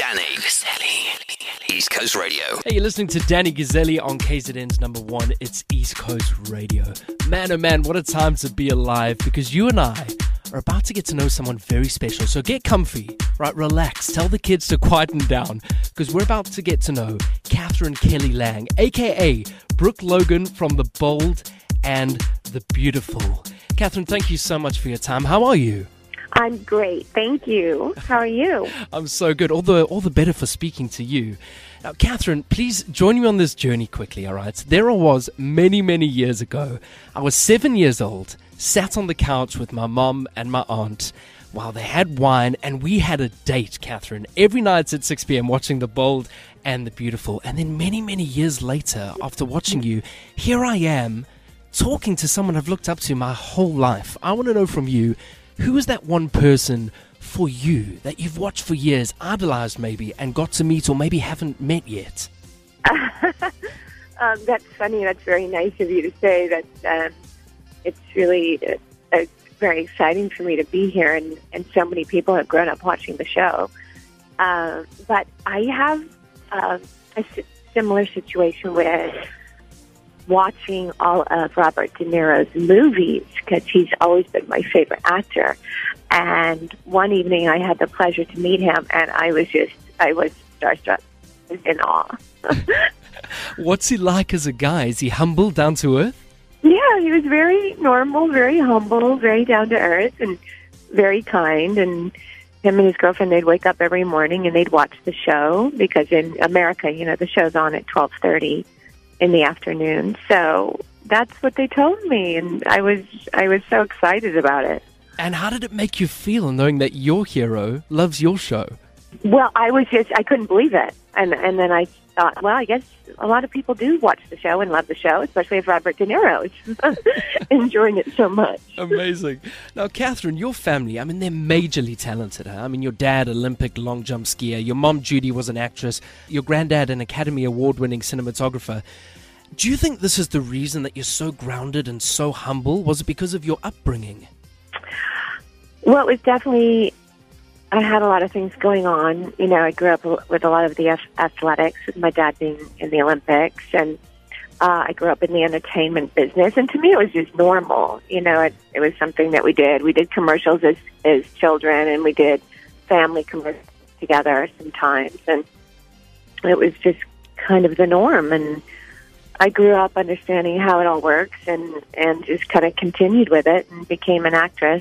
Danny Gazzelli, East Coast Radio. Hey, you're listening to Danny Gazzelli on KZN's number one. It's East Coast Radio. Man, oh man, what a time to be alive, because you and I are about to get to know someone very special. So get comfy, right? Relax. Tell the kids to quieten down, because we're about to get to know Catherine Kelly Lang, aka Brooke Logan from The Bold and the Beautiful. Catherine, thank you so much for your time. How are you? I'm great. Thank you. How are you? I'm so good. All the better for speaking to you. Now, Catherine, please join me on this journey quickly, all right? There I was many, many years ago. I was 7 years old, sat on the couch with my mom and my aunt while they had wine, and we had a date, Catherine, every night at 6 p.m. watching The Bold and the Beautiful. And then many, many years later, after watching you, here I am talking to someone I've looked up to my whole life. I want to know from you, who is that one person for you that you've watched for years, idolized maybe, and got to meet or maybe haven't met yet? That's funny. That's very nice of you to say that. It's really very exciting for me to be here, and so many people have grown up watching the show. But I have a similar situation with watching all of Robert De Niro's movies, because he's always been my favorite actor. And one evening I had the pleasure to meet him, and I was starstruck, in awe. What's he like as a guy? Is he humble, down to earth? Yeah, he was very normal, very humble, very down to earth, and very kind. And him and his girlfriend, they'd wake up every morning and they'd watch the show, because in America, the show's on at 12:30 in the afternoon. So that's what they told me, and I was so excited about it. And how did it make you feel knowing that your hero loves your show? Well, I couldn't believe it. And then I thought, well, I guess a lot of people do watch the show and love the show, especially if Robert De Niro is enjoying it so much. Amazing. Now, Catherine, your family, they're majorly talented. Huh? Your dad, Olympic long jump skier. Your mom, Judy, was an actress. Your granddad, an Academy Award-winning cinematographer. Do you think this is the reason that you're so grounded and so humble? Was it because of your upbringing? Well, it was definitely, I had a lot of things going on. I grew up with a lot of the athletics, with my dad being in the Olympics, and I grew up in the entertainment business, and to me it was just normal. It was something that we did. We did commercials as children, and we did family commercials together sometimes, and it was just kind of the norm. And I grew up understanding how it all works, and just kind of continued with it and became an actress,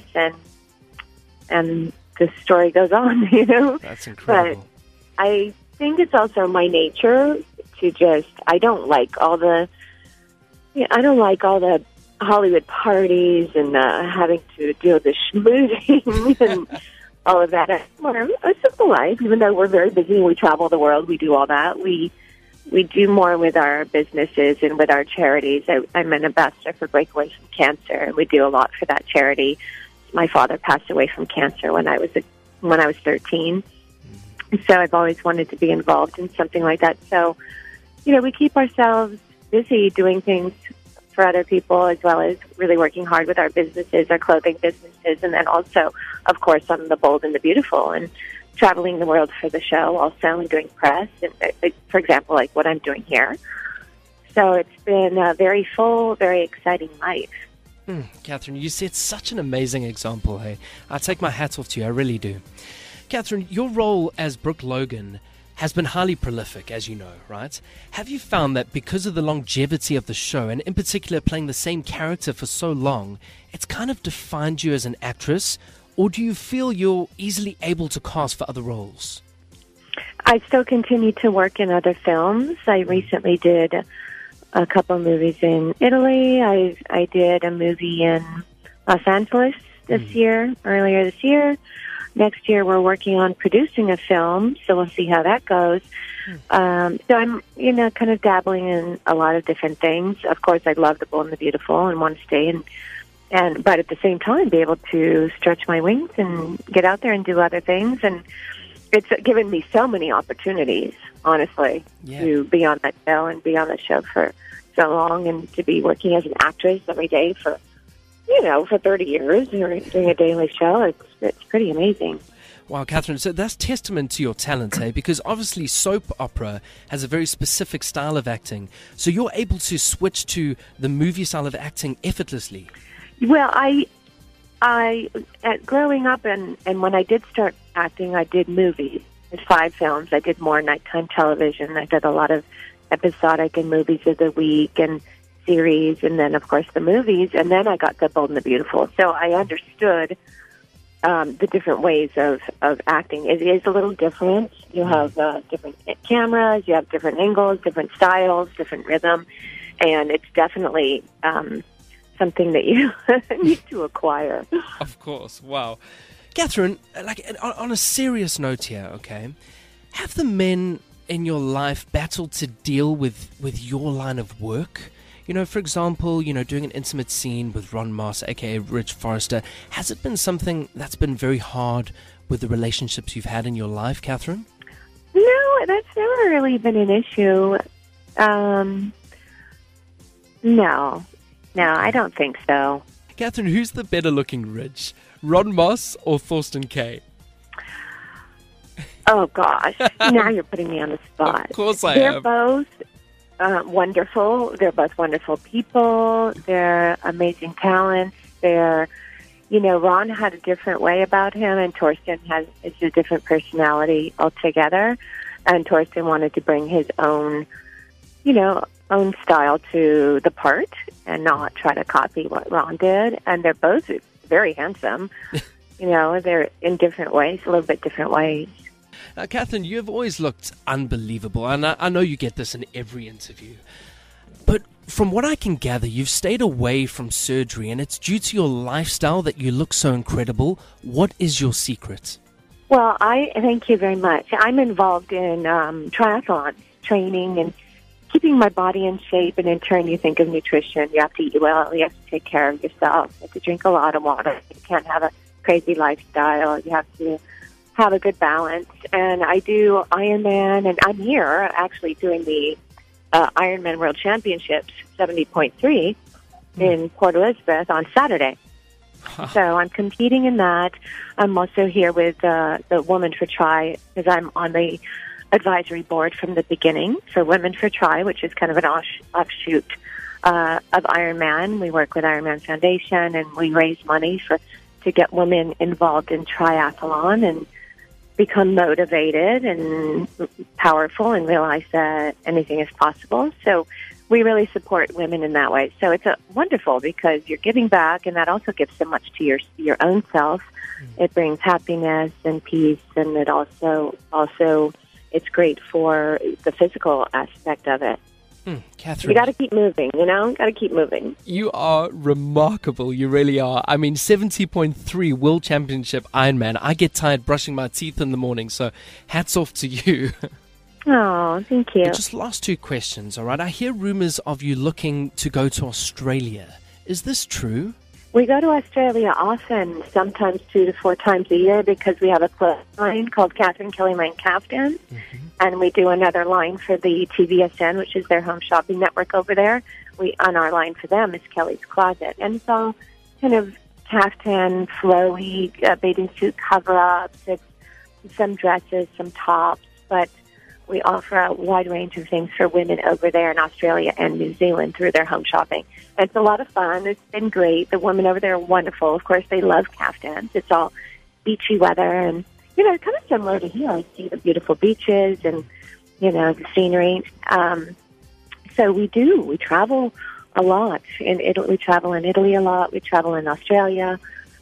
and the story goes on, That's incredible. But I think it's also my nature to I don't like all the Hollywood parties and having to deal with the schmoozing and all of that. It's more a simple life, even though we're very busy and we travel the world, we do all that. We do more with our businesses and with our charities. I'm an ambassador for Breakaway from Cancer, and we do a lot for that charity. My father passed away from cancer when I was 13. So I've always wanted to be involved in something like that. So, we keep ourselves busy doing things for other people, as well as really working hard with our businesses, our clothing businesses, and then also, of course, on The Bold and the Beautiful, and traveling the world for the show also, and doing press, and for example, like what I'm doing here. So it's been a very full, very exciting life. Catherine, you set such an amazing example, hey? I take my hat off to you, I really do. Catherine, your role as Brooke Logan has been highly prolific, as you know, right? Have you found that because of the longevity of the show, and in particular playing the same character for so long, it's kind of defined you as an actress, or do you feel you're easily able to cast for other roles? I still continue to work in other films. I recently did a couple of movies in Italy. I did a movie in Los Angeles earlier this year. Next year, we're working on producing a film, so we'll see how that goes. So I'm, kind of dabbling in a lot of different things. Of course, I love The Bold and the Beautiful and want to stay but at the same time, be able to stretch my wings and get out there and do other things. And it's given me so many opportunities, honestly, to be on that show and be on the show for so long, and to be working as an actress every day for 30 years doing a daily show. It's pretty amazing. Wow, Catherine, so that's testament to your talent, eh? Because obviously soap opera has a very specific style of acting. So you're able to switch to the movie style of acting effortlessly. Well, growing up and when I did start acting, I did movies. I did 5 films. I did more nighttime television. I did a lot of episodic and movies of the week and series, and then, of course, the movies. And then I got The Bold and the Beautiful. So I understood the different ways of acting. It is a little different. You have different cameras, you have different angles, different styles, different rhythm, and it's definitely something that you need to acquire. Of course. Wow. Catherine, like on a serious note here, okay, have the men in your life battled to deal with your line of work? You know, for example, doing an intimate scene with Ron Moss, aka Rich Forrester. Has it been something that's been very hard with the relationships you've had in your life, Catherine? No, that's never really been an issue. No, I don't think so. Catherine, who's the better looking Rich? Ron Moss or Thorsten Kaye? Oh, gosh. Now you're putting me on the spot. Of course I am. They're both wonderful. They're both wonderful people. They're amazing talents. Ron had a different way about him, and Thorsten is a different personality altogether. And Thorsten wanted to bring his own style to the part and not try to copy what Ron did. And they're both very handsome. They're in different ways, a little bit different ways. Now, Catherine, you have always looked unbelievable, and I know you get this in every interview. But from what I can gather, you've stayed away from surgery, and it's due to your lifestyle that you look so incredible. What is your secret? Well, I thank you very much. I'm involved in triathlon training and keeping my body in shape, and in turn, you think of nutrition. You have to eat well. You have to take care of yourself. You have to drink a lot of water. You can't have a crazy lifestyle. You have to have a good balance. And I do Ironman, and I'm here actually doing the Ironman World Championships 70.3 in Port Elizabeth on Saturday. So I'm competing in that. I'm also here with the Women for Tri, because I'm on the advisory board from the beginning for Women for Tri, which is kind of an offshoot of Ironman. We work with Ironman Foundation, and we raise money to get women involved in triathlon and become motivated and powerful and realize that anything is possible. So we really support women in that way. So it's wonderful because you're giving back, and that also gives so much to your own self. It brings happiness and peace, and it also it's great for the physical aspect of it. Catherine, you got to keep moving, got to keep moving. You are remarkable. You really are. I mean, 70.3 World Championship Ironman. I get tired brushing my teeth in the morning, so hats off to you. Oh, thank you. Just last 2 questions, all right? I hear rumors of you looking to go to Australia. Is this true? We go to Australia often, sometimes 2 to 4 times a year, because we have a clothing line called Catherine Kelly Lane Caftan, and we do another line for the TVSN, which is their home shopping network over there. On our line for them is Kelly's Closet, and it's all kind of caftan, flowy, bathing suit cover-ups. It's some dresses, some tops, but we offer a wide range of things for women over there in Australia and New Zealand through their home shopping. It's a lot of fun. It's been great. The women over there are wonderful. Of course, they love caftans. It's all beachy weather, and, it's kind of similar to here. I see the beautiful beaches and, the scenery. So we travel a lot. We travel in Italy a lot. We travel in Australia,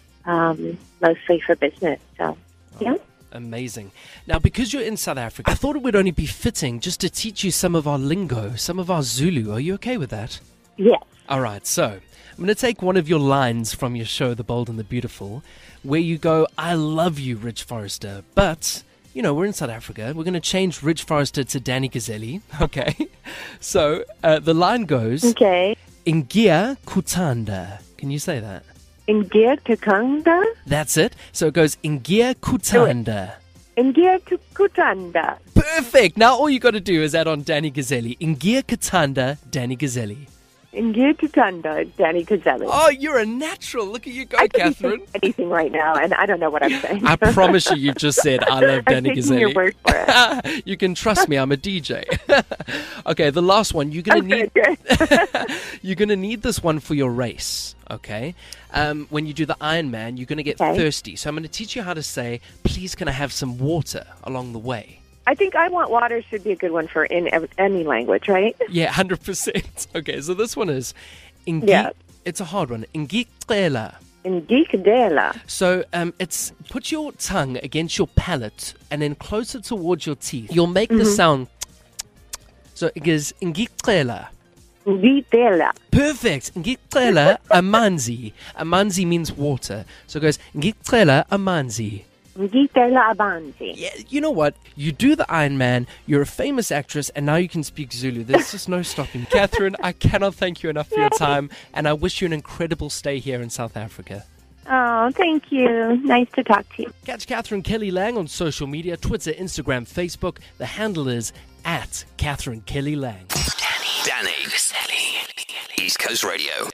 mostly for business. So, yeah. Amazing. Now, because you're in South Africa, I thought it would only be fitting just to teach you some of our lingo, some of our Zulu. Are you okay with that? Yes. All right, so I'm going to take one of your lines from your show, The Bold and the Beautiful, where you go, "I love you, Rich Forrester." But, we're in South Africa. We're going to change Rich Forrester to Danny Gazzelli. Okay. So the line goes, okay. Ingia Kutanda. Can you say that? Ingia Kutanda? That's it. So it goes Ingia Kutanda. Ingia Kutanda. Perfect. Now all you got to do is add on Danny Gazzelli. Ingia Kutanda, Danny Gazzelli. Ngitutanda, Danny Caselli. Oh, you're a natural. Look at you go, I could be Catherine. saying anything right now, and I don't know what I'm saying. I promise you've just said, I love I'm Danny taking your Caselli. word for it. You can trust me, I'm a DJ. Okay, the last one. You're gonna need Good. you're gonna need this one for your race. Okay, when you do the Ironman, you're gonna get thirsty. So I'm gonna teach you how to say, "Please, can I have some water?" along the way. I think I want water should be a good one for in any language, right? Yeah, 100%. Okay, so this one is, Yeah. It's a hard one. Ngicela. Ngikdela. So it's put your tongue against your palate and then closer towards your teeth. You'll make the sound. So it goes ngicela. Ngitela. Perfect. Ngicela amanzi. Amanzi means water. So it goes ngicela amanzi. Ngitela abanzi. Yeah, you know what? You do the Iron Man, you're a famous actress, and now you can speak Zulu. There's just no stopping. Catherine, I cannot thank you enough for your time, and I wish you an incredible stay here in South Africa. Oh, thank you. Nice to talk to you. Catch Catherine Kelly Lang on social media, Twitter, Instagram, Facebook. The handle is @Catherine Kelly Lang. Danny Caselli. East Coast Radio.